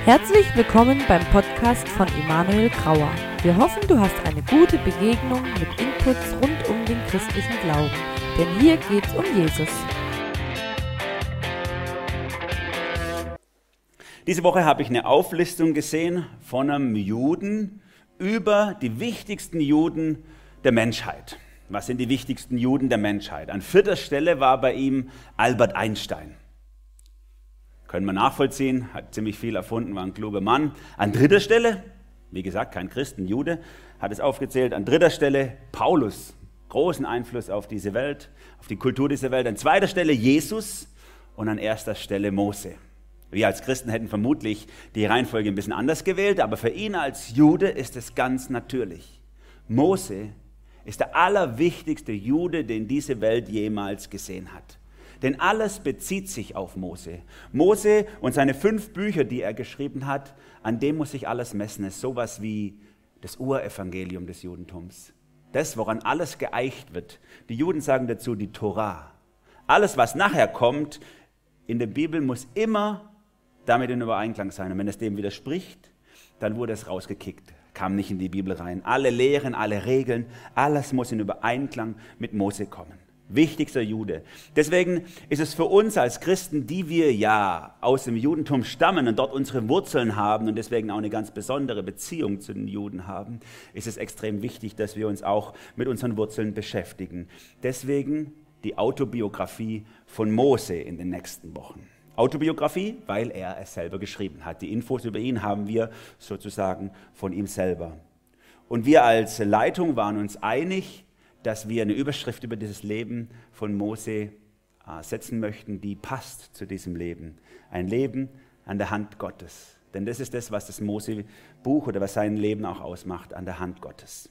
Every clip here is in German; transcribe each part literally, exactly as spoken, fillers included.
Herzlich willkommen beim Podcast von Emanuel Grauer. Wir hoffen, du hast eine gute Begegnung mit Inputs rund um den christlichen Glauben. Denn hier geht's um Jesus. Diese Woche habe ich eine Auflistung gesehen von einem Juden über die wichtigsten Juden der Menschheit. Was sind die wichtigsten Juden der Menschheit? An vierter Stelle war bei ihm Albert Einstein. Können wir nachvollziehen, hat ziemlich viel erfunden, war ein kluger Mann. An dritter Stelle, wie gesagt, kein Christ, ein Jude, hat es aufgezählt. An dritter Stelle Paulus, großen Einfluss auf diese Welt, auf die Kultur dieser Welt. An zweiter Stelle Jesus und an erster Stelle Mose. Wir als Christen hätten vermutlich die Reihenfolge ein bisschen anders gewählt, aber für ihn als Jude ist es ganz natürlich. Mose ist der allerwichtigste Jude, den diese Welt jemals gesehen hat. Denn alles bezieht sich auf Mose. Mose und seine fünf Bücher, die er geschrieben hat, an dem muss sich alles messen. Es ist sowas wie das Urevangelium des Judentums. Das, woran alles geeicht wird. Die Juden sagen dazu die Torah. Alles, was nachher kommt in der Bibel, muss immer damit in Übereinklang sein. Und wenn es dem widerspricht, dann wurde es rausgekickt, kam nicht in die Bibel rein. Alle Lehren, alle Regeln, alles muss in Übereinklang mit Mose kommen. Wichtigster Jude. Deswegen ist es für uns als Christen, die wir ja aus dem Judentum stammen und dort unsere Wurzeln haben und deswegen auch eine ganz besondere Beziehung zu den Juden haben, ist es extrem wichtig, dass wir uns auch mit unseren Wurzeln beschäftigen. Deswegen die Autobiografie von Mose in den nächsten Wochen. Autobiografie, weil er es selber geschrieben hat. Die Infos über ihn haben wir sozusagen von ihm selber. Und wir als Leitung waren uns einig, dass wir eine Überschrift über dieses Leben von Mose äh, setzen möchten, die passt zu diesem Leben. Ein Leben an der Hand Gottes. Denn das ist das, was das Mose-Buch oder was sein Leben auch ausmacht, an der Hand Gottes.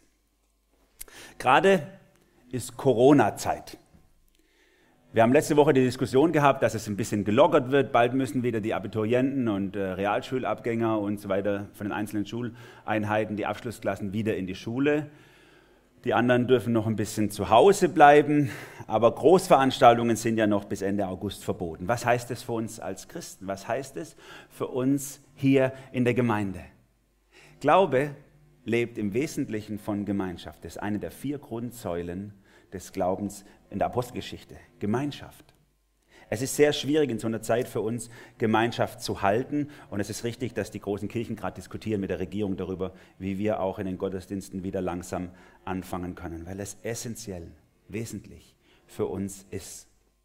Gerade ist Corona-Zeit. Wir haben letzte Woche die Diskussion gehabt, dass es ein bisschen gelockert wird. Bald müssen wieder die Abiturienten und äh, Realschulabgänger und so weiter von den einzelnen Schuleinheiten, die Abschlussklassen, wieder in die Schule. Die anderen dürfen noch ein bisschen zu Hause bleiben, aber Großveranstaltungen sind ja noch bis Ende August verboten. Was heißt das für uns als Christen? Was heißt es für uns hier in der Gemeinde? Glaube lebt im Wesentlichen von Gemeinschaft. Das ist eine der vier Grundsäulen des Glaubens in der Apostelgeschichte. Gemeinschaft. Es ist sehr schwierig in so einer Zeit für uns, Gemeinschaft zu halten. Und es ist richtig, dass die großen Kirchen gerade diskutieren mit der Regierung darüber, wie wir auch in den Gottesdiensten wieder langsam anfangen können, weil es essentiell, wesentlich für uns ist.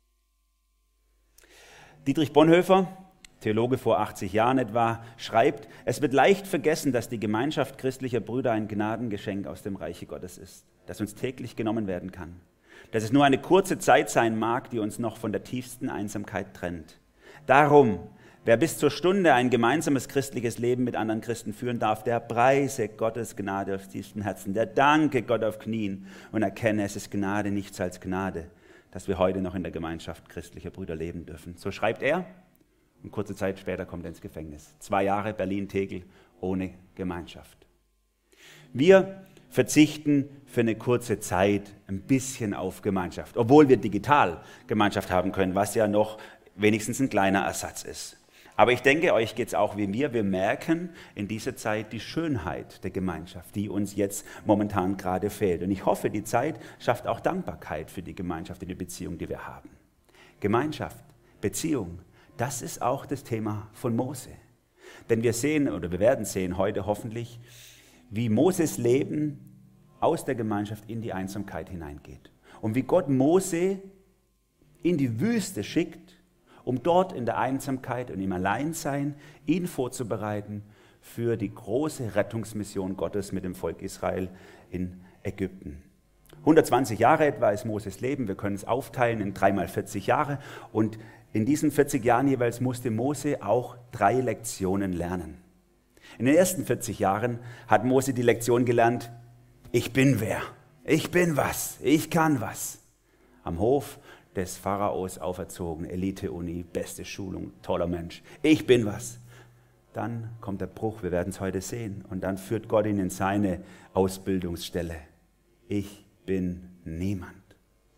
Dietrich Bonhoeffer, Theologe vor achtzig Jahren etwa, schreibt, es wird leicht vergessen, dass die Gemeinschaft christlicher Brüder ein Gnadengeschenk aus dem Reiche Gottes ist, das uns täglich genommen werden kann. Dass es nur eine kurze Zeit sein mag, die uns noch von der tiefsten Einsamkeit trennt. Darum, wer bis zur Stunde ein gemeinsames christliches Leben mit anderen Christen führen darf, der preise Gottes Gnade aus tiefstem Herzen, der danke Gott auf Knien und erkenne, es ist Gnade, nichts als Gnade, dass wir heute noch in der Gemeinschaft christlicher Brüder leben dürfen. So schreibt er und kurze Zeit später kommt er ins Gefängnis. Zwei Jahre Berlin-Tegel ohne Gemeinschaft. Wir verzichten für eine kurze Zeit ein bisschen auf Gemeinschaft, obwohl wir digital Gemeinschaft haben können, was ja noch wenigstens ein kleiner Ersatz ist. Aber ich denke, euch geht es auch wie mir. Wir merken in dieser Zeit die Schönheit der Gemeinschaft, die uns jetzt momentan gerade fehlt. Und ich hoffe, die Zeit schafft auch Dankbarkeit für die Gemeinschaft, in die Beziehung, die wir haben. Gemeinschaft, Beziehung, das ist auch das Thema von Mose. Denn wir sehen, oder wir werden sehen heute hoffentlich, wie Moses Leben aus der Gemeinschaft in die Einsamkeit hineingeht. Und wie Gott Mose in die Wüste schickt, um dort in der Einsamkeit und im Alleinsein ihn vorzubereiten für die große Rettungsmission Gottes mit dem Volk Israel in Ägypten. hundertzwanzig Jahre etwa ist Moses Leben. Wir können es aufteilen in dreimal vierzig Jahre. Und in diesen vierzig Jahren jeweils musste Mose auch drei Lektionen lernen. In den ersten vierzig Jahren hat Mose die Lektion gelernt, ich bin wer, ich bin was, ich kann was. Am Hof des Pharaos auferzogen, Elite-Uni, beste Schulung, toller Mensch, ich bin was. Dann kommt der Bruch, wir werden es heute sehen, und dann führt Gott ihn in seine Ausbildungsstelle. Ich bin niemand.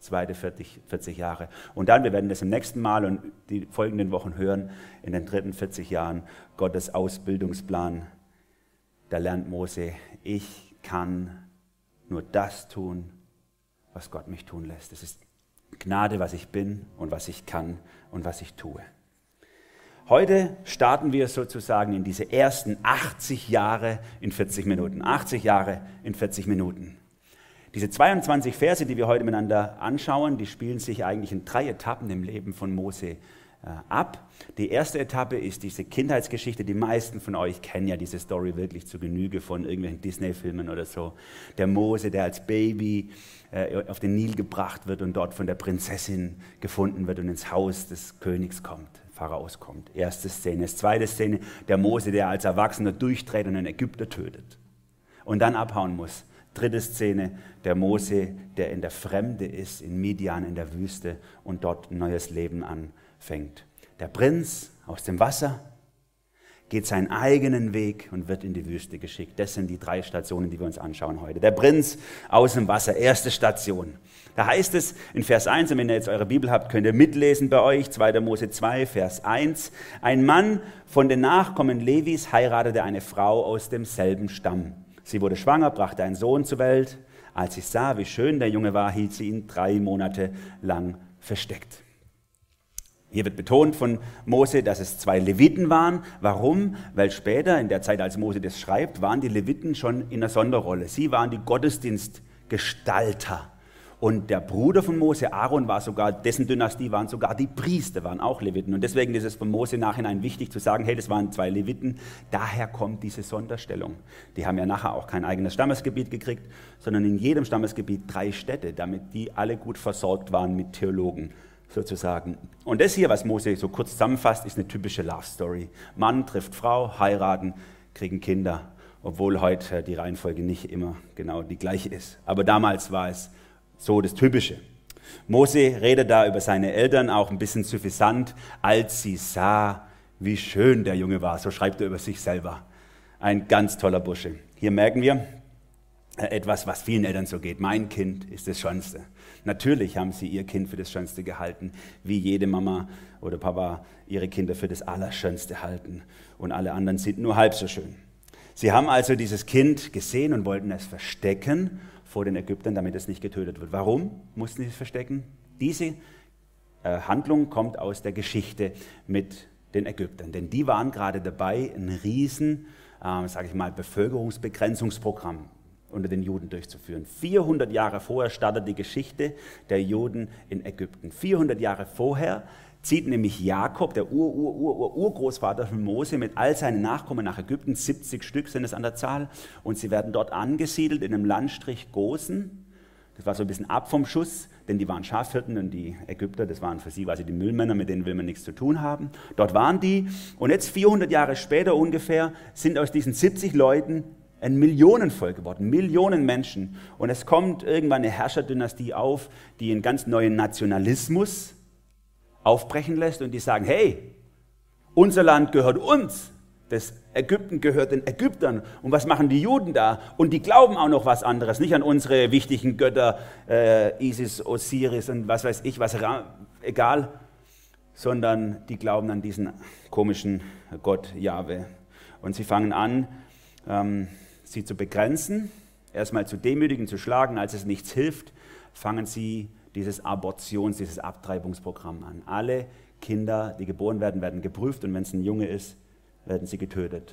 zweite vierzig, vierzig Jahre. Und dann, wir werden das im nächsten Mal und die folgenden Wochen hören, in den dritten vierzig Jahren, Gottes Ausbildungsplan. Da lernt Mose, ich kann nur das tun, was Gott mich tun lässt. Es ist Gnade, was ich bin und was ich kann und was ich tue. Heute starten wir sozusagen in diese ersten achtzig Jahre in vierzig Minuten. achtzig Jahre in vierzig Minuten. Diese zweiundzwanzig Verse, die wir heute miteinander anschauen, die spielen sich eigentlich in drei Etappen im Leben von Mose äh, ab. Die erste Etappe ist diese Kindheitsgeschichte. Die meisten von euch kennen ja diese Story wirklich zu Genüge von irgendwelchen Disney-Filmen oder so. Der Mose, der als Baby äh, auf den Nil gebracht wird und dort von der Prinzessin gefunden wird und ins Haus des Königs kommt. Pharaos kommt. Erste Szene. Zweite Szene, der Mose, der als Erwachsener durchdreht und einen Ägypter tötet und dann abhauen muss. Dritte Szene, der Mose, der in der Fremde ist, in Midian, in der Wüste und dort ein neues Leben anfängt. Der Prinz aus dem Wasser geht seinen eigenen Weg und wird in die Wüste geschickt. Das sind die drei Stationen, die wir uns anschauen heute. Der Prinz aus dem Wasser, erste Station. Da heißt es in Vers eins, und wenn ihr jetzt eure Bibel habt, könnt ihr mitlesen bei euch, zweiter Mose zwei, Vers eins. Ein Mann von den Nachkommen Levis heiratete eine Frau aus demselben Stamm. Sie wurde schwanger, brachte einen Sohn zur Welt. Als sie sah, wie schön der Junge war, hielt sie ihn drei Monate lang versteckt. Hier wird betont von Mose, dass es zwei Leviten waren. Warum? Weil später, in der Zeit, als Mose das schreibt, waren die Leviten schon in einer Sonderrolle. Sie waren die Gottesdienstgestalter. Und der Bruder von Mose, Aaron, war sogar, dessen Dynastie waren sogar die Priester, waren auch Leviten. Und deswegen ist es von Mose nachhinein wichtig zu sagen, hey, das waren zwei Leviten. Daher kommt diese Sonderstellung. Die haben ja nachher auch kein eigenes Stammesgebiet gekriegt, sondern in jedem Stammesgebiet drei Städte, damit die alle gut versorgt waren mit Theologen sozusagen. Und das hier, was Mose so kurz zusammenfasst, ist eine typische Love Story. Mann trifft Frau, heiraten, kriegen Kinder, obwohl heute die Reihenfolge nicht immer genau die gleiche ist. Aber damals war es so das Typische. Mose redet da über seine Eltern auch ein bisschen suffisant, als sie sah, wie schön der Junge war. So schreibt er über sich selber. Ein ganz toller Bursche. Hier merken wir etwas, was vielen Eltern so geht. Mein Kind ist das Schönste. Natürlich haben sie ihr Kind für das Schönste gehalten, wie jede Mama oder Papa ihre Kinder für das Allerschönste halten. Und alle anderen sind nur halb so schön. Sie haben also dieses Kind gesehen und wollten es verstecken vor den Ägyptern, damit es nicht getötet wird. Warum mussten sie es verstecken? Diese äh, Handlung kommt aus der Geschichte mit den Ägyptern, denn die waren gerade dabei, ein riesen, äh, sage ich mal, Bevölkerungsbegrenzungsprogramm unter den Juden durchzuführen. vierhundert Jahre vorher startet die Geschichte der Juden in Ägypten. vierhundert Jahre vorher zieht nämlich Jakob, der Ur-Ur-Ur-Urgroßvater von Mose, mit all seinen Nachkommen nach Ägypten. siebzig Stück sind es an der Zahl. Und sie werden dort angesiedelt in einem Landstrich Gosen. Das war so ein bisschen ab vom Schuss, denn die waren Schafhirten und die Ägypter, das waren für sie quasi die Müllmänner, mit denen will man nichts zu tun haben. Dort waren die. Und jetzt vierhundert Jahre später ungefähr sind aus diesen siebzig Leuten ein Millionenvolk geworden, Millionen Menschen. Und es kommt irgendwann eine Herrscherdynastie auf, die einen ganz neuen Nationalismus aufbrechen lässt und die sagen, hey, unser Land gehört uns, das Ägypten gehört den Ägyptern. Und was machen die Juden da? Und die glauben auch noch was anderes, nicht an unsere wichtigen Götter, äh, Isis, Osiris und was weiß ich, was egal, sondern die glauben an diesen komischen Gott Jahwe. Und sie fangen an, ähm, sie zu begrenzen, erstmal zu demütigen, zu schlagen. Als es nichts hilft, fangen sie dieses Abortions-, dieses Abtreibungsprogramm an. Alle Kinder, die geboren werden, werden geprüft und wenn es ein Junge ist, werden sie getötet.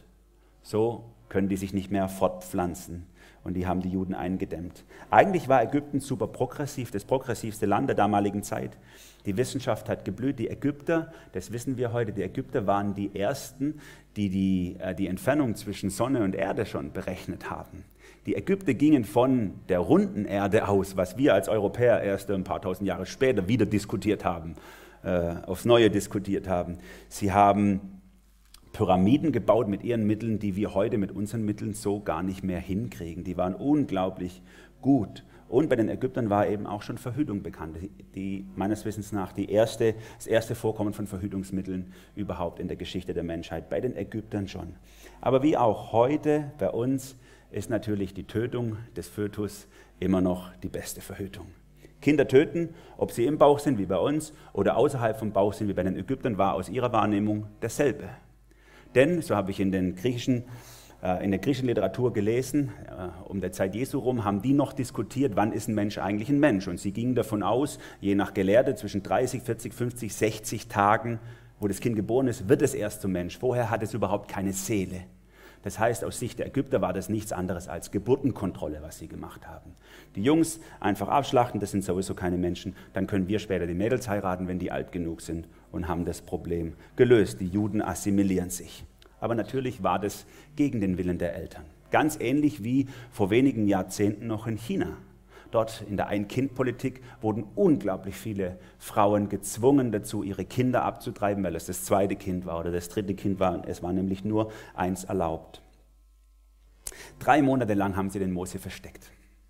So können die sich nicht mehr fortpflanzen und die haben die Juden eingedämmt. Eigentlich war Ägypten super progressiv, das progressivste Land der damaligen Zeit. Die Wissenschaft hat geblüht. Die Ägypter, das wissen wir heute, die Ägypter waren die Ersten, die die, äh, die Entfernung zwischen Sonne und Erde schon berechnet haben. Die Ägypter gingen von der runden Erde aus, was wir als Europäer erst ein paar tausend Jahre später wieder diskutiert haben, äh, aufs Neue diskutiert haben. Sie haben Pyramiden gebaut mit ihren Mitteln, die wir heute mit unseren Mitteln so gar nicht mehr hinkriegen. Die waren unglaublich gut. Und bei den Ägyptern war eben auch schon Verhütung bekannt, die meines Wissens nach die erste, das erste Vorkommen von Verhütungsmitteln überhaupt in der Geschichte der Menschheit, bei den Ägyptern schon. Aber wie auch heute bei uns ist natürlich die Tötung des Fötus immer noch die beste Verhütung. Kinder töten, ob sie im Bauch sind, wie bei uns, oder außerhalb vom Bauch sind, wie bei den Ägyptern, war aus ihrer Wahrnehmung dasselbe. Denn, so habe ich in, den griechischen, äh, in der griechischen Literatur gelesen, äh, um der Zeit Jesu rum, haben die noch diskutiert, wann ist ein Mensch eigentlich ein Mensch. Und sie gingen davon aus, je nach Gelehrte, zwischen dreißig, vierzig, fünfzig, sechzig Tagen, wo das Kind geboren ist, wird es erst zum Mensch. Vorher hat es überhaupt keine Seele. Das heißt, aus Sicht der Ägypter war das nichts anderes als Geburtenkontrolle, was sie gemacht haben. Die Jungs einfach abschlachten, das sind sowieso keine Menschen, dann können wir später die Mädels heiraten, wenn die alt genug sind, und haben das Problem gelöst. Die Juden assimilieren sich. Aber natürlich war das gegen den Willen der Eltern. Ganz ähnlich wie vor wenigen Jahrzehnten noch in China. Dort in der Ein-Kind-Politik wurden unglaublich viele Frauen gezwungen dazu, ihre Kinder abzutreiben, weil es das zweite Kind war oder das dritte Kind war. Es war nämlich nur eins erlaubt. Drei Monate lang haben sie den Mose versteckt.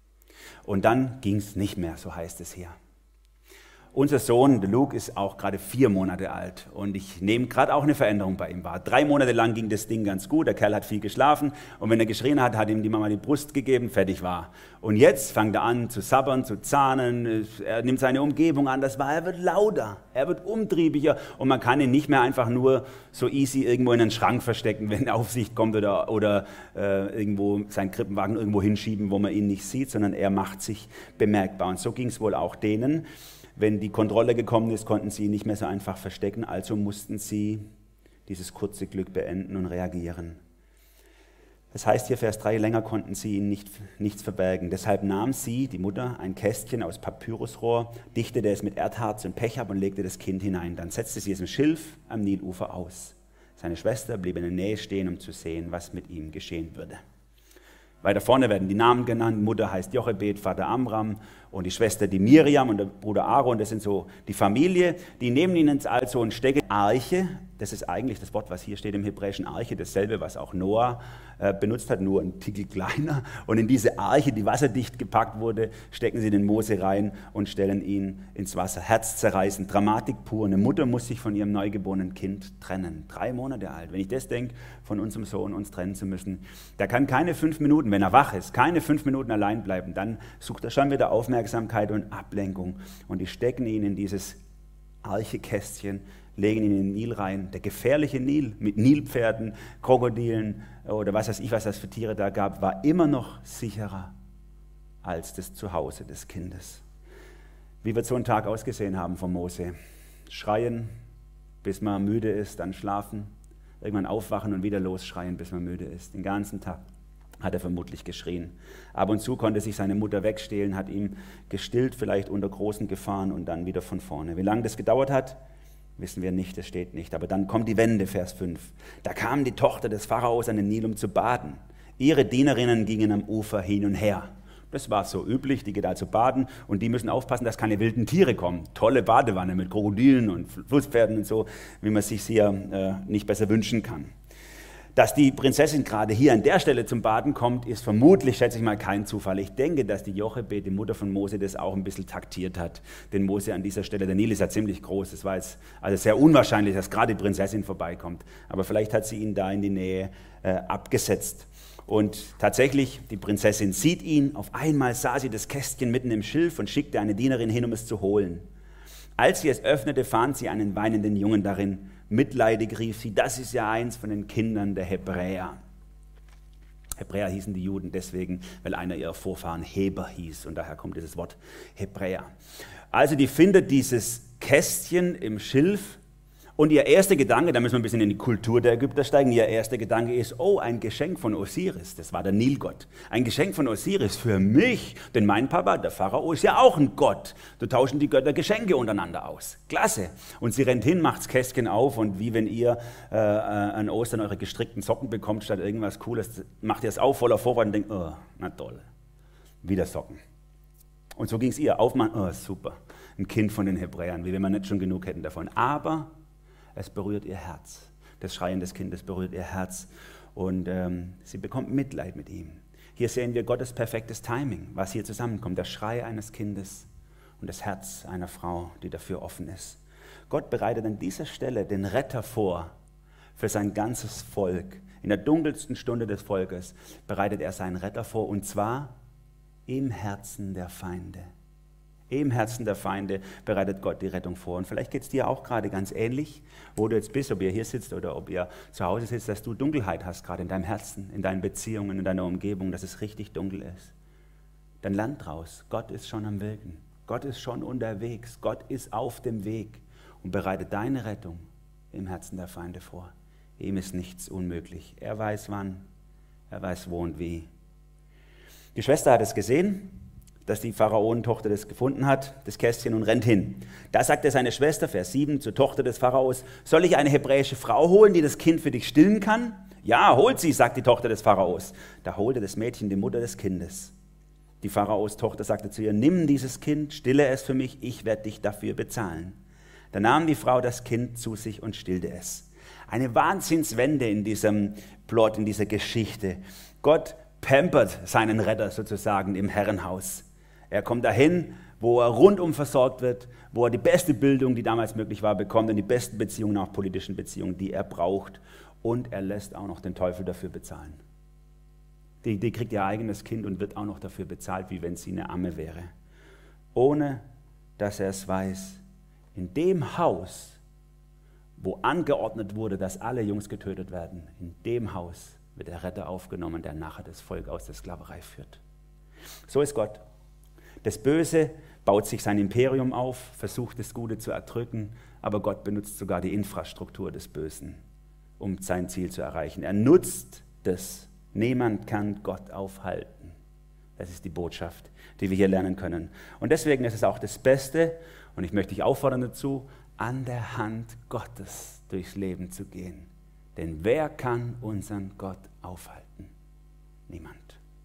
Und dann ging es nicht mehr, so heißt es hier. Unser Sohn, der Luke, ist auch gerade vier Monate alt und ich nehme gerade auch eine Veränderung bei ihm wahr. Drei Monate lang ging das Ding ganz gut, der Kerl hat viel geschlafen und wenn er geschrien hat, hat ihm die Mama die Brust gegeben, fertig war. Und jetzt fängt er an zu sabbern, zu zahnen, er nimmt seine Umgebung an, das war, er wird lauter, er wird umtriebiger und man kann ihn nicht mehr einfach nur so easy irgendwo in einen Schrank verstecken, wenn Aufsicht kommt oder, oder äh, irgendwo seinen Krippenwagen irgendwo hinschieben, wo man ihn nicht sieht, sondern er macht sich bemerkbar. Und so ging es wohl auch denen. Wenn die Kontrolle gekommen ist, konnten sie ihn nicht mehr so einfach verstecken, also mussten sie dieses kurze Glück beenden und reagieren. Das heißt hier, Vers drei, länger konnten sie ihn nicht, nichts verbergen. Deshalb nahm sie, die Mutter, ein Kästchen aus Papyrusrohr, dichtete es mit Erdharz und Pech ab und legte das Kind hinein. Dann setzte sie es im Schilf am Nilufer aus. Seine Schwester blieb in der Nähe stehen, um zu sehen, was mit ihm geschehen würde. Weiter vorne werden die Namen genannt. Mutter heißt Jochebed, Vater Amram und die Schwester die Miriam und der Bruder Aaron. Das sind so die Familie. Die nehmen ihnen also und stecken Arche. Das ist eigentlich das Wort, was hier steht im Hebräischen, Arche, dasselbe, was auch Noah äh, benutzt hat, nur ein Tickel kleiner. Und in diese Arche, die wasserdicht gepackt wurde, stecken sie den Mose rein und stellen ihn ins Wasser. Herzzerreißend, Dramatik pur. Eine Mutter muss sich von ihrem neugeborenen Kind trennen. Drei Monate alt. Wenn ich das denke, von unserem Sohn uns trennen zu müssen, der kann keine fünf Minuten, wenn er wach ist, keine fünf Minuten allein bleiben. Dann sucht er schon wieder Aufmerksamkeit und Ablenkung. Und die stecken ihn in dieses Archekästchen, legen ihn in den Nil rein, der gefährliche Nil mit Nilpferden, Krokodilen oder was weiß ich, was das für Tiere da gab, war immer noch sicherer als das Zuhause des Kindes. Wie wird so ein Tag ausgesehen haben von Mose? Schreien, bis man müde ist, dann schlafen, irgendwann aufwachen und wieder losschreien, bis man müde ist. Den ganzen Tag hat er vermutlich geschrien. Ab und zu konnte sich seine Mutter wegstehlen, hat ihn gestillt, vielleicht unter großen Gefahren und dann wieder von vorne. Wie lange das gedauert hat, wissen wir nicht, das steht nicht. Aber dann kommt die Wende, Vers fünf. Da kam die Tochter des Pharaos an den Nil, um zu baden. Ihre Dienerinnen gingen am Ufer hin und her. Das war so üblich, die geht also baden und die müssen aufpassen, dass keine wilden Tiere kommen. Tolle Badewanne mit Krokodilen und Flusspferden und so, wie man sich hier äh, nicht besser wünschen kann. Dass die Prinzessin gerade hier an der Stelle zum Baden kommt, ist vermutlich, schätze ich mal, kein Zufall. Ich denke, dass die Jochebed, die Mutter von Mose, das auch ein bisschen taktiert hat. Denn Mose an dieser Stelle, der Nil ist ja ziemlich groß, es war jetzt also sehr unwahrscheinlich, dass gerade die Prinzessin vorbeikommt. Aber vielleicht hat sie ihn da in die Nähe äh, abgesetzt. Und tatsächlich, die Prinzessin sieht ihn, auf einmal sah sie das Kästchen mitten im Schilf und schickte eine Dienerin hin, um es zu holen. Als sie es öffnete, fand sie einen weinenden Jungen darin. Mitleidig rief sie, das ist ja eins von den Kindern der Hebräer. Hebräer hießen die Juden deswegen, weil einer ihrer Vorfahren Heber hieß und daher kommt dieses Wort Hebräer. Also die findet dieses Kästchen im Schilf und ihr erster Gedanke, da müssen wir ein bisschen in die Kultur der Ägypter steigen, ihr erster Gedanke ist, oh, ein Geschenk von Osiris, das war der Nilgott. Ein Geschenk von Osiris für mich, denn mein Papa, der Pharao, ist ja auch ein Gott. Da tauschen die Götter Geschenke untereinander aus. Klasse. Und sie rennt hin, macht das Kästchen auf und wie wenn ihr äh, an Ostern eure gestrickten Socken bekommt, statt irgendwas Cooles, macht ihr es auf voller Vorfreude und denkt, oh, na toll, wieder Socken. Und so ging es ihr, aufmachen, oh, super, ein Kind von den Hebräern, wie wenn wir nicht schon genug hätten davon. Aber es berührt ihr Herz. Das Schreien des Kindes berührt ihr Herz und ähm, sie bekommt Mitleid mit ihm. Hier sehen wir Gottes perfektes Timing, was hier zusammenkommt. Der Schrei eines Kindes und das Herz einer Frau, die dafür offen ist. Gott bereitet an dieser Stelle den Retter vor für sein ganzes Volk. In der dunkelsten Stunde des Volkes bereitet er seinen Retter vor und zwar im Herzen der Feinde. Im Herzen der Feinde bereitet Gott die Rettung vor. Und vielleicht geht es dir auch gerade ganz ähnlich, wo du jetzt bist, ob ihr hier sitzt oder ob ihr zu Hause sitzt, dass du Dunkelheit hast, gerade in deinem Herzen, in deinen Beziehungen, in deiner Umgebung, dass es richtig dunkel ist. Dann lern draus. Gott ist schon am Wirken. Gott ist schon unterwegs. Gott ist auf dem Weg und bereitet deine Rettung im Herzen der Feinde vor. Ihm ist nichts unmöglich. Er weiß wann, er weiß wo und wie. Die Schwester hat es gesehen, dass die Pharaonentochter das gefunden hat, das Kästchen, und rennt hin. Da sagte seine Schwester, Vers sieben, zur Tochter des Pharaos: Soll ich eine hebräische Frau holen, die das Kind für dich stillen kann? Ja, holt sie, sagt die Tochter des Pharaos. Da holte das Mädchen die Mutter des Kindes. Die Pharaos Tochter sagte zu ihr: Nimm dieses Kind, stille es für mich, ich werde dich dafür bezahlen. Da nahm die Frau das Kind zu sich und stillte es. Eine Wahnsinnswende in diesem Plot, in dieser Geschichte. Gott pampert seinen Retter sozusagen im Herrenhaus. Er kommt dahin, wo er rundum versorgt wird, wo er die beste Bildung, die damals möglich war, bekommt und die besten Beziehungen, auch politischen Beziehungen, die er braucht. Und er lässt auch noch den Teufel dafür bezahlen. Die, die kriegt ihr eigenes Kind und wird auch noch dafür bezahlt, wie wenn sie eine Amme wäre. Ohne, dass er es weiß. In dem Haus, wo angeordnet wurde, dass alle Jungs getötet werden, in dem Haus wird der Retter aufgenommen, der nachher das Volk aus der Sklaverei führt. So ist Gott. Das Böse baut sich sein Imperium auf, versucht das Gute zu erdrücken, aber Gott benutzt sogar die Infrastruktur des Bösen, um sein Ziel zu erreichen. Er nutzt das. Niemand kann Gott aufhalten. Das ist die Botschaft, die wir hier lernen können. Und deswegen ist es auch das Beste, und ich möchte dich auffordern dazu, an der Hand Gottes durchs Leben zu gehen. Denn wer kann unseren Gott aufhalten? Niemand.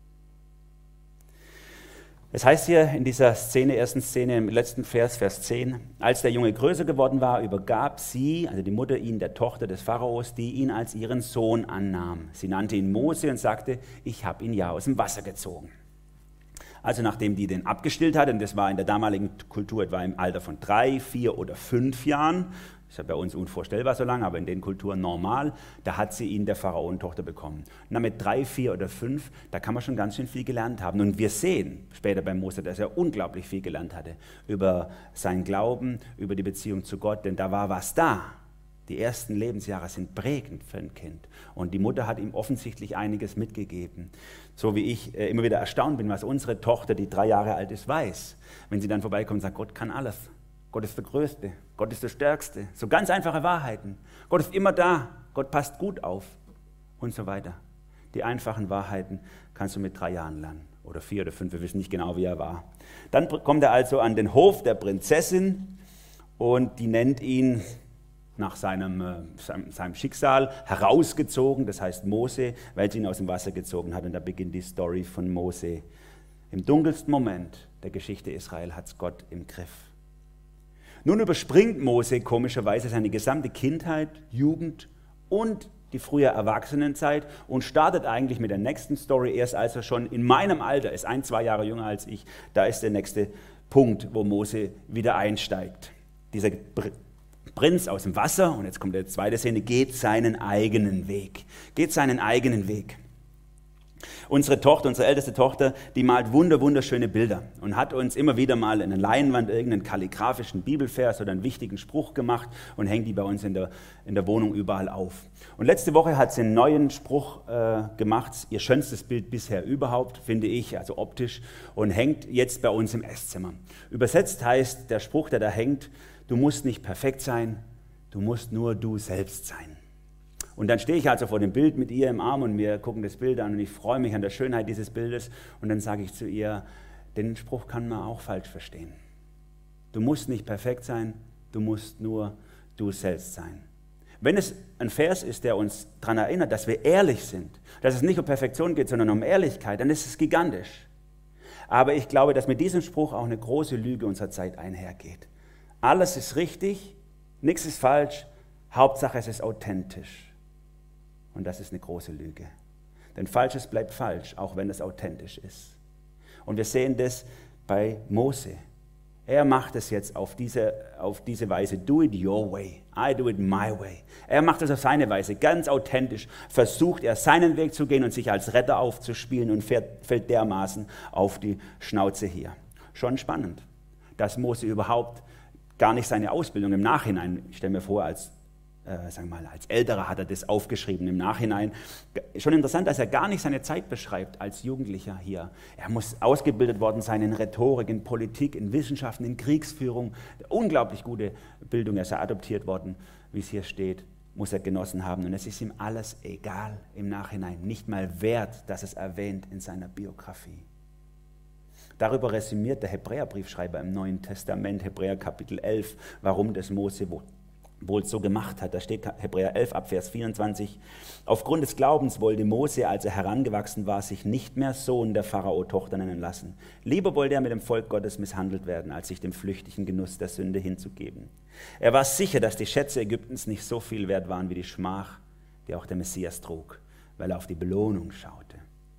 Es heißt hier in dieser Szene, ersten Szene, im letzten Vers, Vers zehn, als der Junge größer geworden war, übergab sie, also die Mutter, ihn der Tochter des Pharaos, die ihn als ihren Sohn annahm. Sie nannte ihn Mose und sagte: Ich habe ihn ja aus dem Wasser gezogen. Also nachdem die den abgestillt hat, und das war in der damaligen Kultur etwa im Alter von drei, vier oder fünf Jahren, das ist ja bei uns unvorstellbar so lange, aber in den Kulturen normal, da hat sie ihn der Pharaonentochter bekommen. Und dann mit drei, vier oder fünf, da kann man schon ganz schön viel gelernt haben. Und wir sehen später bei Mose, dass er unglaublich viel gelernt hatte über seinen Glauben, über die Beziehung zu Gott, denn da war was da. Die ersten Lebensjahre sind prägend für ein Kind. Und die Mutter hat ihm offensichtlich einiges mitgegeben. So wie ich äh, immer wieder erstaunt bin, was unsere Tochter, die drei Jahre alt ist, weiß. Wenn sie dann vorbeikommt und sagt: Gott kann alles. Gott ist der Größte. Gott ist der Stärkste. So ganz einfache Wahrheiten. Gott ist immer da. Gott passt gut auf. Und so weiter. Die einfachen Wahrheiten kannst du mit drei Jahren lernen. Oder vier oder fünf, wir wissen nicht genau, wie er war. Dann kommt er also an den Hof der Prinzessin und die nennt ihn nach seinem, äh, seinem, seinem Schicksal herausgezogen, das heißt Mose, weil sie ihn aus dem Wasser gezogen hat. Und da beginnt die Story von Mose. Im dunkelsten Moment der Geschichte Israel hat es Gott im Griff. Nun überspringt Mose komischerweise seine gesamte Kindheit, Jugend und die frühe Erwachsenenzeit und startet eigentlich mit der nächsten Story erst, als er schon in meinem Alter ist, ein, zwei Jahre jünger als ich. Da ist der nächste Punkt, wo Mose wieder einsteigt. Dieser Prinz aus dem Wasser, und jetzt kommt die zweite Szene, geht seinen eigenen Weg. Geht seinen eigenen Weg. Unsere Tochter, unsere älteste Tochter, die malt wunder, wunderschöne Bilder und hat uns immer wieder mal in der Leinwand irgendeinen kalligraphischen Bibelvers oder einen wichtigen Spruch gemacht und hängt die bei uns in der, in der Wohnung überall auf. Und letzte Woche hat sie einen neuen Spruch äh, gemacht, ihr schönstes Bild bisher überhaupt, finde ich, also optisch, und hängt jetzt bei uns im Esszimmer. Übersetzt heißt der Spruch, der da hängt: Du musst nicht perfekt sein, du musst nur du selbst sein. Und dann stehe ich also vor dem Bild mit ihr im Arm und wir gucken das Bild an und ich freue mich an der Schönheit dieses Bildes. Und dann sage ich zu ihr, den Spruch kann man auch falsch verstehen. Du musst nicht perfekt sein, du musst nur du selbst sein. Wenn es ein Vers ist, der uns daran erinnert, dass wir ehrlich sind, dass es nicht um Perfektion geht, sondern um Ehrlichkeit, dann ist es gigantisch. Aber ich glaube, dass mit diesem Spruch auch eine große Lüge unserer Zeit einhergeht. Alles ist richtig, nichts ist falsch, Hauptsache es ist authentisch. Und das ist eine große Lüge. Denn Falsches bleibt falsch, auch wenn es authentisch ist. Und wir sehen das bei Mose. Er macht es jetzt auf diese, auf diese Weise. Do it your way. I do it my way. Er macht es auf seine Weise, ganz authentisch. Versucht er, seinen Weg zu gehen und sich als Retter aufzuspielen und fährt, fällt dermaßen auf die Schnauze hier. Schon spannend. dass Mose überhaupt gar nicht seine Ausbildung im Nachhinein, ich stelle mir vor, als, äh, sagen wir mal, als Älterer hat er das aufgeschrieben im Nachhinein. Schon interessant, dass er gar nicht seine Zeit beschreibt als Jugendlicher hier. Er muss ausgebildet worden sein in Rhetorik, in Politik, in Wissenschaften, in Kriegsführung. Unglaublich gute Bildung, er ist ja adoptiert worden, wie es hier steht, muss er genossen haben. Und es ist ihm alles egal im Nachhinein, nicht mal wert, dass es erwähnt in seiner Biografie. Darüber resümiert der Hebräerbriefschreiber im Neuen Testament, Hebräer Kapitel elf, warum das Mose wohl, wohl so gemacht hat. Da steht Hebräer elf ab Vers vierundzwanzig. Aufgrund des Glaubens wollte Mose, als er herangewachsen war, sich nicht mehr Sohn der Pharao-Tochter nennen lassen. Lieber wollte er mit dem Volk Gottes misshandelt werden, als sich dem flüchtigen Genuss der Sünde hinzugeben. Er war sicher, dass die Schätze Ägyptens nicht so viel wert waren wie die Schmach, die auch der Messias trug, weil er auf die Belohnung schaute.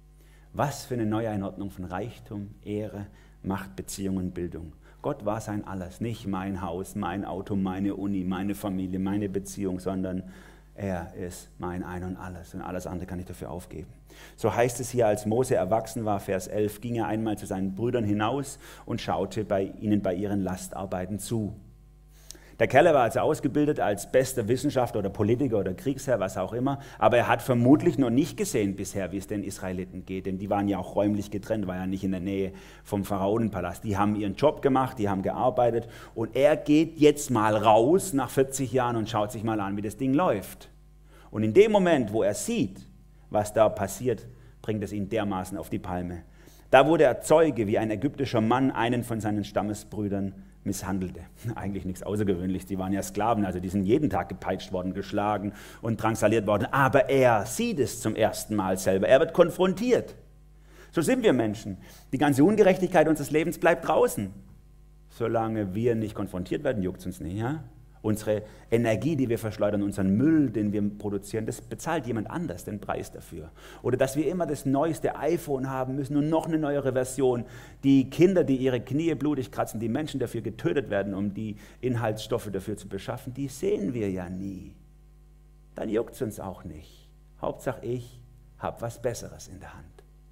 Was für eine Neueinordnung von Reichtum, Ehre, Macht, Beziehungen, Bildung. Gott war sein Alles, nicht mein Haus, mein Auto, meine Uni, meine Familie, meine Beziehung, sondern er ist mein Ein und Alles und alles andere kann ich dafür aufgeben. So heißt es hier, als Mose erwachsen war, Vers elf, ging er einmal zu seinen Brüdern hinaus und schaute bei ihnen bei ihren Lastarbeiten zu. Der Kerl war also ausgebildet als bester Wissenschaftler oder Politiker oder Kriegsherr, was auch immer, aber er hat vermutlich noch nicht gesehen bisher, wie es den Israeliten geht, denn die waren ja auch räumlich getrennt, war ja nicht in der Nähe vom Pharaonenpalast. Die haben ihren Job gemacht, die haben gearbeitet und er geht jetzt mal raus nach vierzig Jahren und schaut sich mal an, wie das Ding läuft. Und in dem Moment, wo er sieht, was da passiert, bringt es ihn dermaßen auf die Palme. Da wurde er Zeuge, wie ein ägyptischer Mann einen von seinen Stammesbrüdern misshandelte. Eigentlich nichts Außergewöhnliches, die waren ja Sklaven, also die sind jeden Tag gepeitscht worden, geschlagen und drangsaliert worden. Aber er sieht es zum ersten Mal selber, er wird konfrontiert. So sind wir Menschen. Die ganze Ungerechtigkeit unseres Lebens bleibt draußen. Solange wir nicht konfrontiert werden, juckt es uns nicht. Ja? Unsere Energie, die wir verschleudern, unseren Müll, den wir produzieren, das bezahlt jemand anders den Preis dafür. Oder dass wir immer das neueste iPhone haben müssen und noch eine neuere Version. Die Kinder, die ihre Knie blutig kratzen, die Menschen dafür getötet werden, um die Inhaltsstoffe dafür zu beschaffen, die sehen wir ja nie. Dann juckt es uns auch nicht. Hauptsache ich habe was Besseres in der Hand.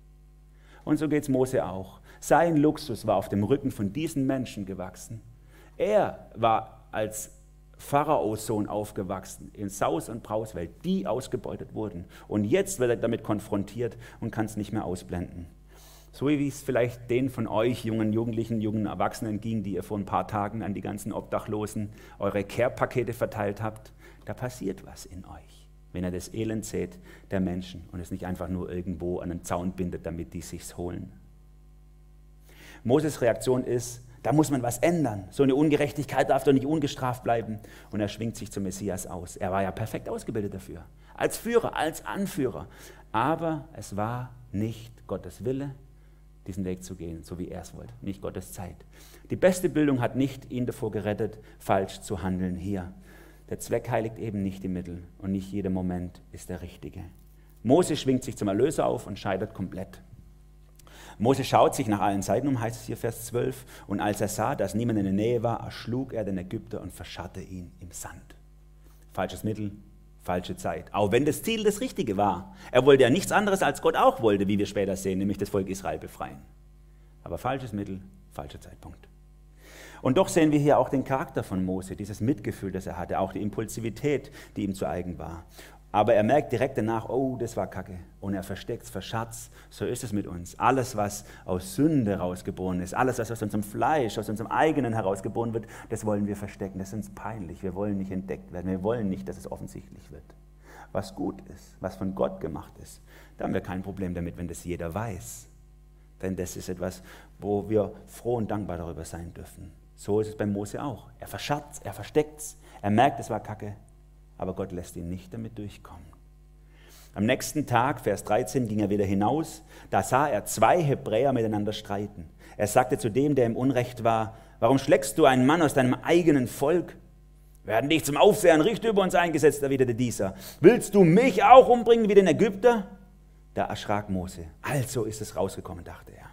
Und so geht es Mose auch. Sein Luxus war auf dem Rücken von diesen Menschen gewachsen. Er war als Pharaos Sohn aufgewachsen, in Saus- und Brauswelt, die ausgebeutet wurden. Und jetzt wird er damit konfrontiert und kann es nicht mehr ausblenden. So wie es vielleicht den von euch, jungen Jugendlichen, jungen Erwachsenen ging, die ihr vor ein paar Tagen an die ganzen Obdachlosen eure Care-Pakete verteilt habt, da passiert was in euch, wenn ihr das Elend seht der Menschen und es nicht einfach nur irgendwo an einen Zaun bindet, damit die sich's holen. Moses Reaktion ist, da muss man was ändern. So eine Ungerechtigkeit darf doch nicht ungestraft bleiben. Und er schwingt sich zum Messias aus. Er war ja perfekt ausgebildet dafür. Als Führer, als Anführer. Aber es war nicht Gottes Wille, diesen Weg zu gehen, so wie er es wollte. Nicht Gottes Zeit. Die beste Bildung hat nicht ihn davor gerettet, falsch zu handeln hier. Der Zweck heiligt eben nicht die Mittel. Und nicht jeder Moment ist der richtige. Mose schwingt sich zum Erlöser auf und scheitert komplett. Mose schaut sich nach allen Seiten um, heißt es hier Vers zwölf, und als er sah, dass niemand in der Nähe war, erschlug er den Ägypter und verscharrte ihn im Sand. Falsches Mittel, falsche Zeit. Auch wenn das Ziel das Richtige war. Er wollte ja nichts anderes, als Gott auch wollte, wie wir später sehen, nämlich das Volk Israel befreien. Aber falsches Mittel, falscher Zeitpunkt. Und doch sehen wir hier auch den Charakter von Mose, dieses Mitgefühl, das er hatte, auch die Impulsivität, die ihm zu eigen war. Aber er merkt direkt danach, oh, das war Kacke. Und er versteckt es, verschatzt. So ist es mit uns. Alles, was aus Sünde herausgeboren ist, alles, was aus unserem Fleisch, aus unserem eigenen herausgeboren wird, das wollen wir verstecken. Das ist uns peinlich. Wir wollen nicht entdeckt werden. Wir wollen nicht, dass es offensichtlich wird. Was gut ist, was von Gott gemacht ist, da haben wir kein Problem damit, wenn das jeder weiß. Denn das ist etwas, wo wir froh und dankbar darüber sein dürfen. So ist es bei Mose auch. Er verschatzt, er versteckt es. Er merkt, es war Kacke. Aber Gott lässt ihn nicht damit durchkommen. Am nächsten Tag, Vers dreizehn, ging er wieder hinaus. Da sah er zwei Hebräer miteinander streiten. Er sagte zu dem, der im Unrecht war, warum schlägst du einen Mann aus deinem eigenen Volk? Wir hatten dich zum Aufseher und Richter über uns eingesetzt, erwiderte dieser. Willst du mich auch umbringen wie den Ägypter? Da erschrak Mose. Also ist es rausgekommen, dachte er.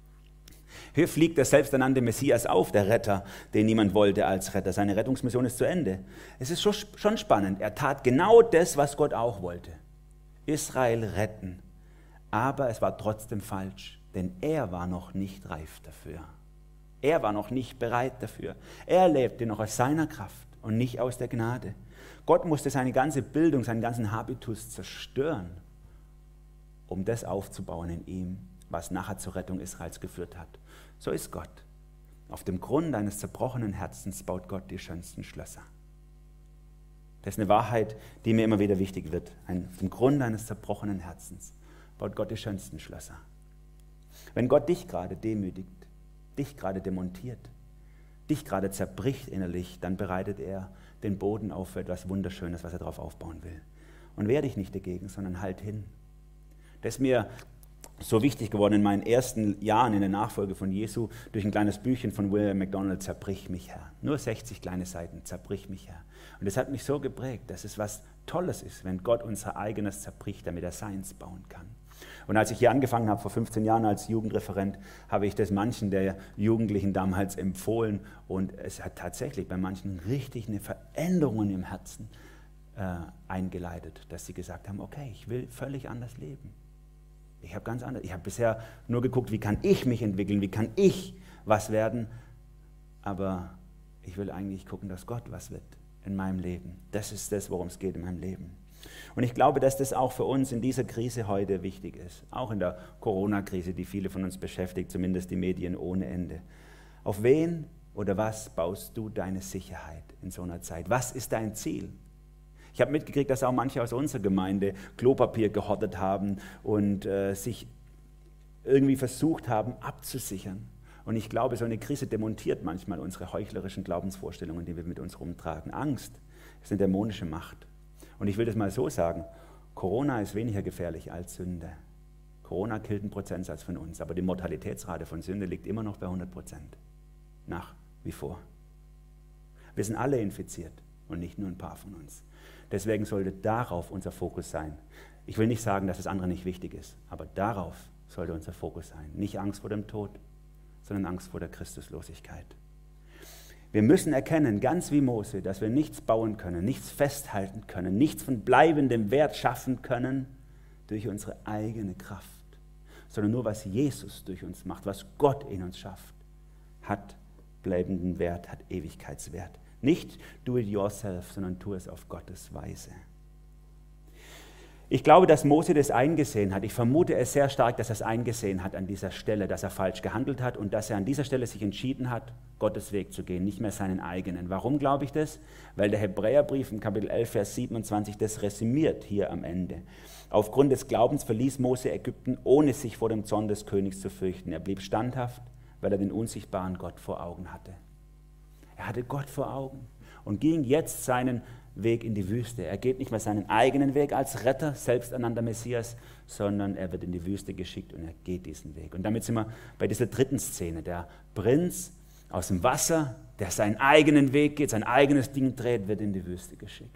Hier fliegt der selbsternannte Messias auf, der Retter, den niemand wollte als Retter. Seine Rettungsmission ist zu Ende. Es ist schon spannend. Er tat genau das, was Gott auch wollte. Israel retten. Aber es war trotzdem falsch, denn er war noch nicht reif dafür. Er war noch nicht bereit dafür. Er lebte noch aus seiner Kraft und nicht aus der Gnade. Gott musste seine ganze Bildung, seinen ganzen Habitus zerstören, um das aufzubauen in ihm, was nachher zur Rettung Israels geführt hat. So ist Gott. Auf dem Grund eines zerbrochenen Herzens baut Gott die schönsten Schlösser. Das ist eine Wahrheit, die mir immer wieder wichtig wird. Auf dem Grund eines zerbrochenen Herzens baut Gott die schönsten Schlösser. Wenn Gott dich gerade demütigt, dich gerade demontiert, dich gerade zerbricht innerlich, dann bereitet er den Boden auf für etwas Wunderschönes, was er darauf aufbauen will. Und wehr dich nicht dagegen, sondern halt hin. Das ist mir so wichtig geworden in meinen ersten Jahren in der Nachfolge von Jesu, durch ein kleines Büchchen von William MacDonald, Zerbrich mich, Herr. Nur sechzig kleine Seiten, Zerbrich mich, Herr. Und das hat mich so geprägt, dass es was Tolles ist, wenn Gott unser eigenes zerbricht, damit er seins bauen kann. Und als ich hier angefangen habe, vor fünfzehn Jahren als Jugendreferent, habe ich das manchen der Jugendlichen damals empfohlen. Und es hat tatsächlich bei manchen richtig eine Veränderung im Herzen äh, eingeleitet, dass sie gesagt haben, okay, ich will völlig anders leben. Ich habe ganz anders. Ich habe bisher nur geguckt, wie kann ich mich entwickeln, wie kann ich was werden. Aber ich will eigentlich gucken, dass Gott was wird in meinem Leben. Das ist das, worum es geht in meinem Leben. Und ich glaube, dass das auch für uns in dieser Krise heute wichtig ist. Auch in der Corona-Krise, die viele von uns beschäftigt, zumindest die Medien ohne Ende. Auf wen oder was baust du deine Sicherheit in so einer Zeit? Was ist dein Ziel? Ich habe mitgekriegt, dass auch manche aus unserer Gemeinde Klopapier gehortet haben und äh, sich irgendwie versucht haben abzusichern. Und ich glaube, so eine Krise demontiert manchmal unsere heuchlerischen Glaubensvorstellungen, die wir mit uns rumtragen. Angst ist eine dämonische Macht. Und ich will das mal so sagen, Corona ist weniger gefährlich als Sünde. Corona killt einen Prozentsatz von uns, aber die Mortalitätsrate von Sünde liegt immer noch bei hundert Prozent. Nach wie vor. Wir sind alle infiziert und nicht nur ein paar von uns. Deswegen sollte darauf unser Fokus sein. Ich will nicht sagen, dass das andere nicht wichtig ist, aber darauf sollte unser Fokus sein. Nicht Angst vor dem Tod, sondern Angst vor der Christuslosigkeit. Wir müssen erkennen, ganz wie Mose, dass wir nichts bauen können, nichts festhalten können, nichts von bleibendem Wert schaffen können durch unsere eigene Kraft, sondern nur was Jesus durch uns macht, was Gott in uns schafft, hat bleibenden Wert, hat Ewigkeitswert. Nicht do it yourself, sondern tu es auf Gottes Weise. Ich glaube, dass Mose das eingesehen hat. Ich vermute es sehr stark, dass er es eingesehen hat an dieser Stelle, dass er falsch gehandelt hat und dass er an dieser Stelle sich entschieden hat, Gottes Weg zu gehen, nicht mehr seinen eigenen. Warum glaube ich das? Weil der Hebräerbrief im Kapitel elf, Vers siebenundzwanzig das resümiert hier am Ende. Aufgrund des Glaubens verließ Mose Ägypten, ohne sich vor dem Zorn des Königs zu fürchten. Er blieb standhaft, weil er den unsichtbaren Gott vor Augen hatte. Er hatte Gott vor Augen und ging jetzt seinen Weg in die Wüste. Er geht nicht mehr seinen eigenen Weg als Retter, selbsternannter Messias, sondern er wird in die Wüste geschickt und er geht diesen Weg. Und damit sind wir bei dieser dritten Szene. Der Prinz aus dem Wasser, der seinen eigenen Weg geht, sein eigenes Ding dreht, wird in die Wüste geschickt.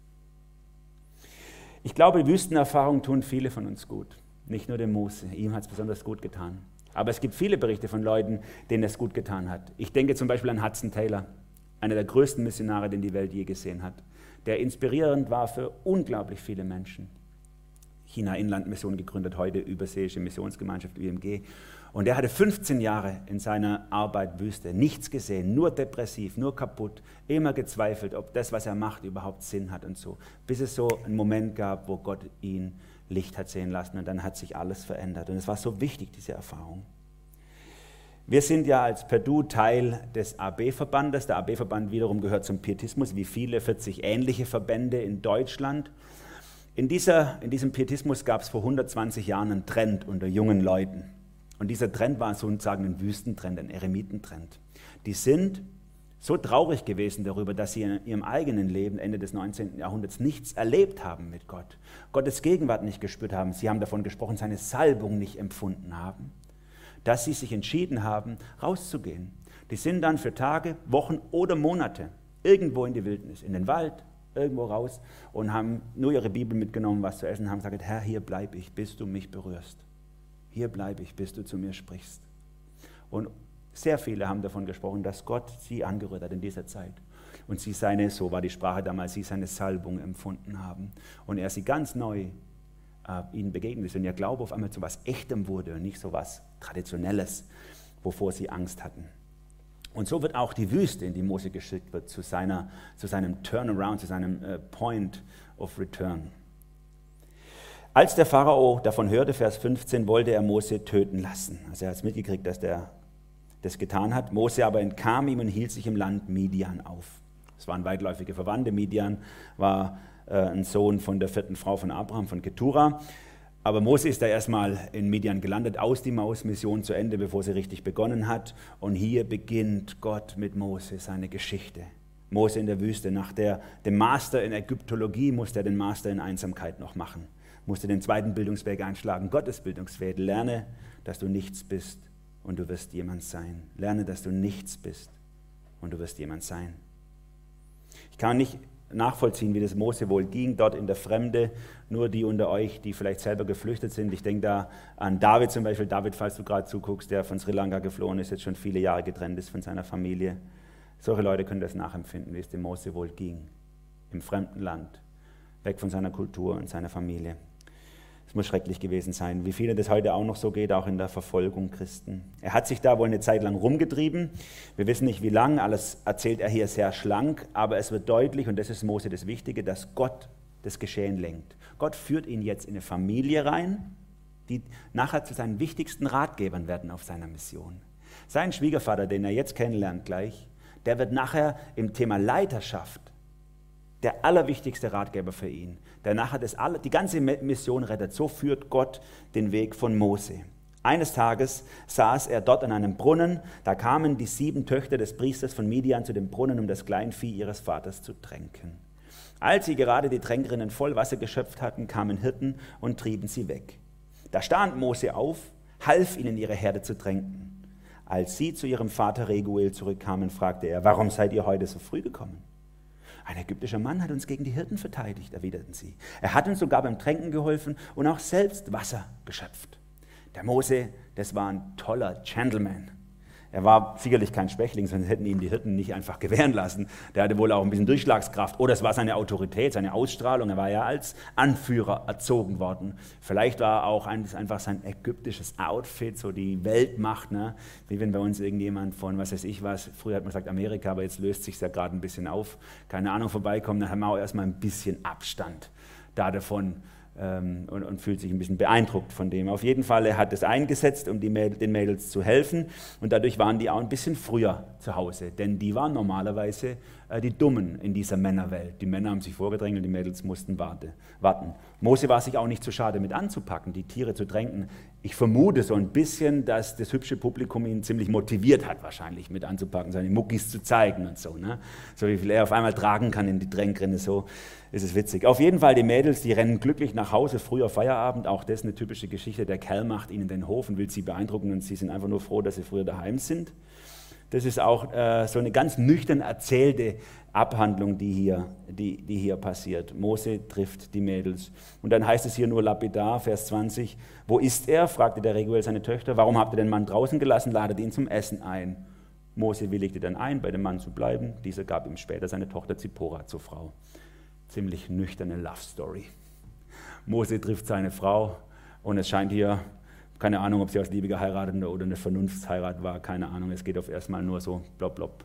Ich glaube, Wüstenerfahrungen tun viele von uns gut. Nicht nur dem Mose, ihm hat es besonders gut getan. Aber es gibt viele Berichte von Leuten, denen es gut getan hat. Ich denke zum Beispiel an Hudson Taylor, einer der größten Missionare, den die Welt je gesehen hat, der inspirierend war für unglaublich viele Menschen. China-Inland-Mission gegründet, heute Überseeische Missionsgemeinschaft U M G. Und er hatte fünfzehn Jahre in seiner Arbeit Wüste, nichts gesehen, nur depressiv, nur kaputt, immer gezweifelt, ob das, was er macht, überhaupt Sinn hat und so. Bis es so einen Moment gab, wo Gott ihn Licht hat sehen lassen und dann hat sich alles verändert. Und es war so wichtig, diese Erfahrung. Wir sind ja als Perdue Teil des A B-Verbandes. Der A B-Verband wiederum gehört zum Pietismus, wie viele vierzig ähnliche Verbände in Deutschland. In, dieser, in diesem Pietismus gab es vor hundertzwanzig Jahren einen Trend unter jungen Leuten. Und dieser Trend war sozusagen ein Wüstentrend, ein Eremitentrend. Die sind so traurig gewesen darüber, dass sie in ihrem eigenen Leben Ende des neunzehnten Jahrhunderts nichts erlebt haben mit Gott. Gottes Gegenwart nicht gespürt haben. Sie haben davon gesprochen, seine Salbung nicht empfunden haben. Dass sie sich entschieden haben, rauszugehen. Die sind dann für Tage, Wochen oder Monate irgendwo in die Wildnis, in den Wald, irgendwo raus und haben nur ihre Bibel mitgenommen, was zu essen, und haben gesagt, Herr, hier bleibe ich, bis du mich berührst. Hier bleibe ich, bis du zu mir sprichst. Und sehr viele haben davon gesprochen, dass Gott sie angerührt hat in dieser Zeit. Und sie seine, so war die Sprache damals, sie seine Salbung empfunden haben. Und er sie ganz neu äh, ihnen begegnet ist. Und ihr Glaube auf einmal zu was Echtem wurde und nicht so was Traditionelles, wovor sie Angst hatten. Und so wird auch die Wüste, in die Mose geschickt wird, zu, seiner, zu seinem Turnaround, zu seinem äh, Point of Return. Als der Pharao davon hörte, Vers fünfzehn, wollte er Mose töten lassen. Also er hat es mitgekriegt, dass der das getan hat. Mose aber entkam ihm und hielt sich im Land Midian auf. Es waren weitläufige Verwandte. Midian war äh, ein Sohn von der vierten Frau von Abraham, von Ketura. Aber Mose ist da erstmal in Midian gelandet, aus die Maus-Mission zu Ende, bevor sie richtig begonnen hat. Und hier beginnt Gott mit Mose seine Geschichte. Mose in der Wüste. Nach der, dem Master in Ägyptologie musste er den Master in Einsamkeit noch machen. Musste den zweiten Bildungsweg einschlagen, Gottes Bildungsweg. Lerne, dass du nichts bist und du wirst jemand sein. Lerne, dass du nichts bist und du wirst jemand sein. Ich kann nicht nachvollziehen, wie das Mose wohl ging, dort in der Fremde. Nur die unter euch, die vielleicht selber geflüchtet sind. Ich denke da an David zum Beispiel. David, falls du gerade zuguckst, der von Sri Lanka geflohen ist, jetzt schon viele Jahre getrennt ist von seiner Familie. Solche Leute können das nachempfinden, wie es dem Mose wohl ging. Im fremden Land, weg von seiner Kultur und seiner Familie. Es muss schrecklich gewesen sein, wie vielen das heute auch noch so geht, auch in der Verfolgung Christen. Er hat sich da wohl eine Zeit lang rumgetrieben. Wir wissen nicht, wie lang, alles erzählt er hier sehr schlank, aber es wird deutlich, und das ist Mose das Wichtige, dass Gott das Geschehen lenkt. Gott führt ihn jetzt in eine Familie rein, die nachher zu seinen wichtigsten Ratgebern werden auf seiner Mission. Sein Schwiegervater, den er jetzt kennenlernt gleich, der wird nachher im Thema Leiterschaft der allerwichtigste Ratgeber für ihn, der nachher das alle, die ganze Mission rettet. So führt Gott den Weg von Mose. Eines Tages saß er dort an einem Brunnen, da kamen die sieben Töchter des Priesters von Midian zu dem Brunnen, um das Kleinvieh ihres Vaters zu tränken. Als sie gerade die Tränkerinnen voll Wasser geschöpft hatten, kamen Hirten und trieben sie weg. Da stand Mose auf, half ihnen ihre Herde zu tränken. Als sie zu ihrem Vater Reguel zurückkamen, fragte er, warum seid ihr heute so früh gekommen? Ein ägyptischer Mann hat uns gegen die Hirten verteidigt, erwiderten sie. Er hat uns sogar beim Tränken geholfen und auch selbst Wasser geschöpft. Der Mose, das war ein toller Gentleman. Er war sicherlich kein Schwächling, sonst hätten ihn die Hirten nicht einfach gewähren lassen. Der hatte wohl auch ein bisschen Durchschlagskraft. Oder es war seine Autorität, seine Ausstrahlung. Er war ja als Anführer erzogen worden. Vielleicht war auch einfach sein ägyptisches Outfit, so die Weltmacht. Ne? Wie wenn bei uns irgendjemand von, was weiß ich was, früher hat man gesagt Amerika, aber jetzt löst sich ja gerade ein bisschen auf. Keine Ahnung, vorbeikommen, dann haben wir auch erstmal ein bisschen Abstand da davon. Und, und fühlt sich ein bisschen beeindruckt von dem. Auf jeden Fall, er hat es eingesetzt, um die Mäd- den Mädels zu helfen und dadurch waren die auch ein bisschen früher zu Hause, denn die waren normalerweise äh, die Dummen in dieser Männerwelt. Die Männer haben sich vorgedrängelt, die Mädels mussten warte, warten. Mose war sich auch nicht zu schade mit anzupacken, die Tiere zu tränken. Ich vermute so ein bisschen, dass das hübsche Publikum ihn ziemlich motiviert hat, wahrscheinlich mit anzupacken, seine Muckis zu zeigen und so. Ne? So wie viel er auf einmal tragen kann in die Tränkrinne, so ist es witzig. Auf jeden Fall, die Mädels, die rennen glücklich nach Hause, früher Feierabend, auch das ist eine typische Geschichte. Der Kerl macht ihnen den Hof und will sie beeindrucken und sie sind einfach nur froh, dass sie früher daheim sind. Das ist auch äh, so eine ganz nüchtern erzählte Abhandlung, die hier, die, die hier passiert. Mose trifft die Mädels. Und dann heißt es hier nur lapidar, Vers zwanzig, wo ist er? Fragte der Reguel seine Töchter. Warum habt ihr den Mann draußen gelassen? Ladet ihn zum Essen ein. Mose willigte dann ein, bei dem Mann zu bleiben. Dieser gab ihm später seine Tochter Zippora zur Frau. Ziemlich nüchterne Love Story. Mose trifft seine Frau und es scheint hier, keine Ahnung, ob sie aus Liebe geheiratet oder eine Vernunftsheirat war, keine Ahnung, es geht auf erstmal nur so blopp, blopp.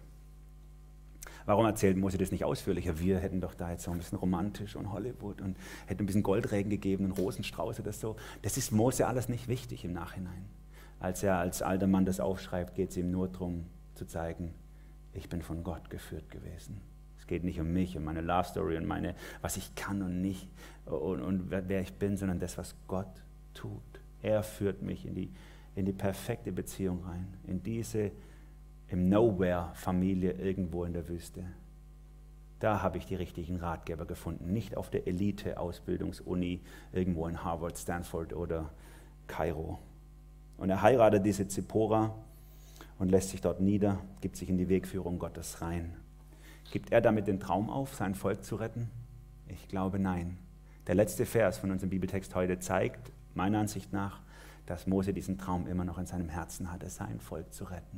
Warum erzählt Mose das nicht ausführlicher? Wir hätten doch da jetzt so ein bisschen romantisch und Hollywood und hätten ein bisschen Goldregen gegeben und Rosenstrauß oder so. Das ist Mose alles nicht wichtig im Nachhinein. Als er als alter Mann das aufschreibt, geht es ihm nur darum zu zeigen, ich bin von Gott geführt gewesen. Es geht nicht um mich, um meine Love Story und meine, was ich kann und nicht und, und wer ich bin, sondern das, was Gott tut. Er führt mich in die, in die perfekte Beziehung rein, in diese im Nowhere-Familie irgendwo in der Wüste. Da habe ich die richtigen Ratgeber gefunden, nicht auf der Elite-Ausbildungsuni irgendwo in Harvard, Stanford oder Kairo. Und er heiratet diese Zippora und lässt sich dort nieder, gibt sich in die Wegführung Gottes rein. Gibt er damit den Traum auf, sein Volk zu retten? Ich glaube, nein. Der letzte Vers von unserem Bibeltext heute zeigt, meiner Ansicht nach, dass Mose diesen Traum immer noch in seinem Herzen hatte, sein Volk zu retten.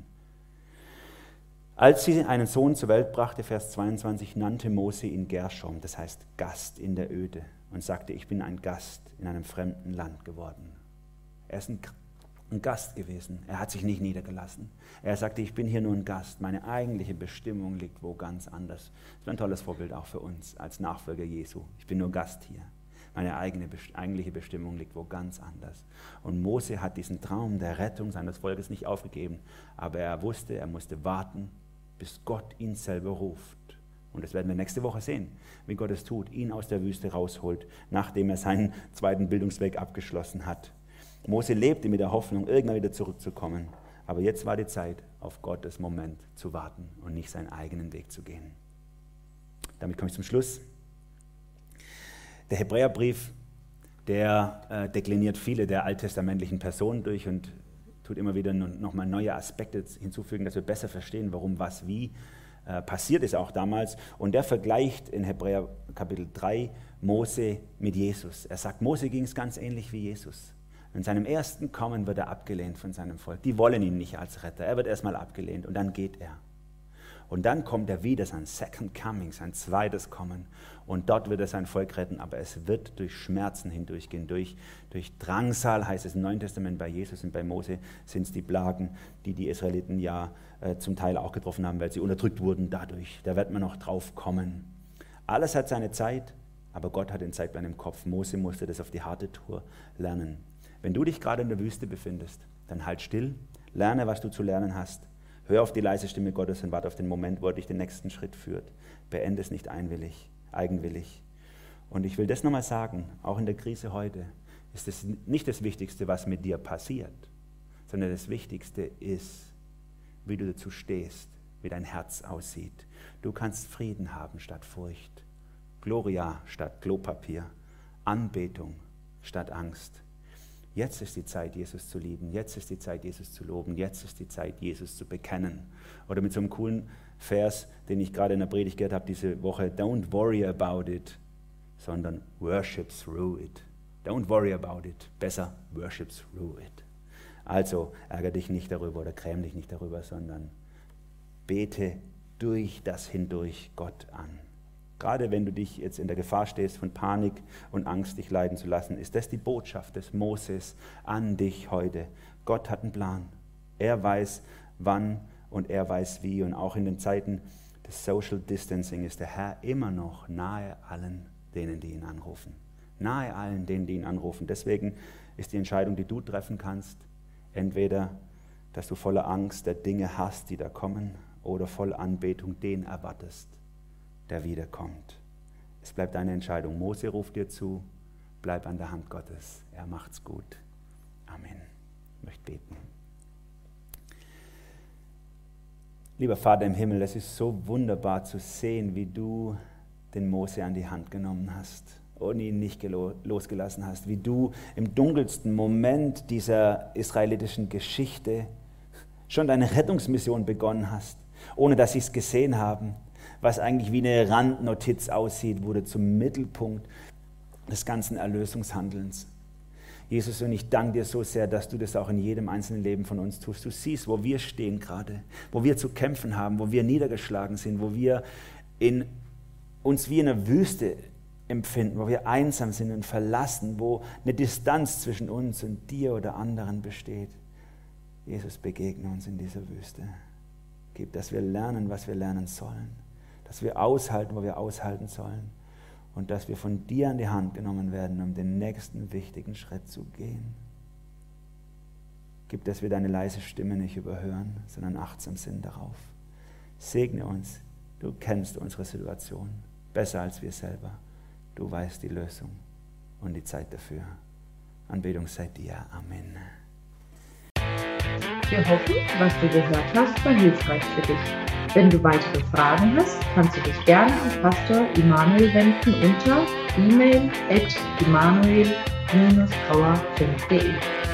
Als sie einen Sohn zur Welt brachte, Vers zweiundzwanzig, nannte Mose ihn Gershom, das heißt Gast in der Öde, und sagte, ich bin ein Gast in einem fremden Land geworden. Er ist ein ein Gast gewesen. Er hat sich nicht niedergelassen. Er sagte, ich bin hier nur ein Gast. Meine eigentliche Bestimmung liegt wo ganz anders. Das ist ein tolles Vorbild auch für uns als Nachfolger Jesu. Ich bin nur Gast hier. Meine eigene, eigentliche Bestimmung liegt wo ganz anders. Und Mose hat diesen Traum der Rettung seines Volkes nicht aufgegeben. Aber er wusste, er musste warten, bis Gott ihn selber ruft. Und das werden wir nächste Woche sehen, wie Gott es tut, ihn aus der Wüste rausholt, nachdem er seinen zweiten Bildungsweg abgeschlossen hat. Mose lebte mit der Hoffnung, irgendwann wieder zurückzukommen. Aber jetzt war die Zeit, auf Gottes Moment zu warten und nicht seinen eigenen Weg zu gehen. Damit komme ich zum Schluss. Der Hebräerbrief, der äh, dekliniert viele der alttestamentlichen Personen durch und tut immer wieder nochmal neue Aspekte hinzufügen, dass wir besser verstehen, warum, was, wie äh, passiert ist auch damals. Und der vergleicht in Hebräer Kapitel drei Mose mit Jesus. Er sagt, Mose ging es ganz ähnlich wie Jesus. In seinem ersten Kommen wird er abgelehnt von seinem Volk. Die wollen ihn nicht als Retter. Er wird erstmal abgelehnt und dann geht er. Und dann kommt er wieder, sein Second Coming, sein zweites Kommen. Und dort wird er sein Volk retten, aber es wird durch Schmerzen hindurchgehen, durch, durch Drangsal, heißt es im Neuen Testament bei Jesus und bei Mose, sind es die Plagen, die die Israeliten ja äh, zum Teil auch getroffen haben, weil sie unterdrückt wurden dadurch. Da wird man noch drauf kommen. Alles hat seine Zeit, aber Gott hat den Zeitplan im Kopf. Mose musste das auf die harte Tour lernen. Wenn du dich gerade in der Wüste befindest, dann halt still, lerne, was du zu lernen hast. Hör auf die leise Stimme Gottes und warte auf den Moment, wo er dich den nächsten Schritt führt. Beende es nicht einwillig, eigenwillig. Und ich will das nochmal sagen, auch in der Krise heute, ist es nicht das Wichtigste, was mit dir passiert, sondern das Wichtigste ist, wie du dazu stehst, wie dein Herz aussieht. Du kannst Frieden haben statt Furcht, Gloria statt Klopapier, Anbetung statt Angst. Jetzt ist die Zeit, Jesus zu lieben. Jetzt ist die Zeit, Jesus zu loben. Jetzt ist die Zeit, Jesus zu bekennen. Oder mit so einem coolen Vers, den ich gerade in der Predigt gehört habe diese Woche. Don't worry about it, sondern worship through it. Don't worry about it. Besser, worship through it. Also ärgere dich nicht darüber oder gräm dich nicht darüber, sondern bete durch das hindurch Gott an. Gerade wenn du dich jetzt in der Gefahr stehst, von Panik und Angst dich leiten zu lassen, ist das die Botschaft des Moses an dich heute. Gott hat einen Plan. Er weiß, wann und er weiß wie. Und auch in den Zeiten des Social Distancing ist der Herr immer noch nahe allen denen, die ihn anrufen. Nahe allen denen, die ihn anrufen. Deswegen ist die Entscheidung, die du treffen kannst, entweder, dass du voller Angst der Dinge hast, die da kommen, oder voll Anbetung den erwartest, der wiederkommt. Es bleibt deine Entscheidung. Mose ruft dir zu, bleib an der Hand Gottes. Er macht's gut. Amen. Ich möchte beten. Lieber Vater im Himmel, es ist so wunderbar zu sehen, wie du den Mose an die Hand genommen hast und ihn nicht losgelassen hast, wie du im dunkelsten Moment dieser israelitischen Geschichte schon deine Rettungsmission begonnen hast, ohne dass sie es gesehen haben. Was eigentlich wie eine Randnotiz aussieht, wurde zum Mittelpunkt des ganzen Erlösungshandelns. Jesus, und ich danke dir so sehr, dass du das auch in jedem einzelnen Leben von uns tust. Du siehst, wo wir stehen gerade, wo wir zu kämpfen haben, wo wir niedergeschlagen sind, wo wir in, uns wie in einer Wüste empfinden, wo wir einsam sind und verlassen, wo eine Distanz zwischen uns und dir oder anderen besteht. Jesus, begegne uns in dieser Wüste. Gib, dass wir lernen, was wir lernen sollen. Dass wir aushalten, wo wir aushalten sollen. Und dass wir von dir an die Hand genommen werden, um den nächsten wichtigen Schritt zu gehen. Gib, dass wir deine leise Stimme nicht überhören, sondern achtsam sind darauf. Segne uns. Du kennst unsere Situation besser als wir selber. Du weißt die Lösung und die Zeit dafür. Anbetung sei dir. Amen. Wir hoffen, was du gehört hast, war hilfreich für dich. Wenn du weitere Fragen hast, kannst du dich gerne an Pastor Immanuel wenden unter e mail at immanuel dash grauer punkt de.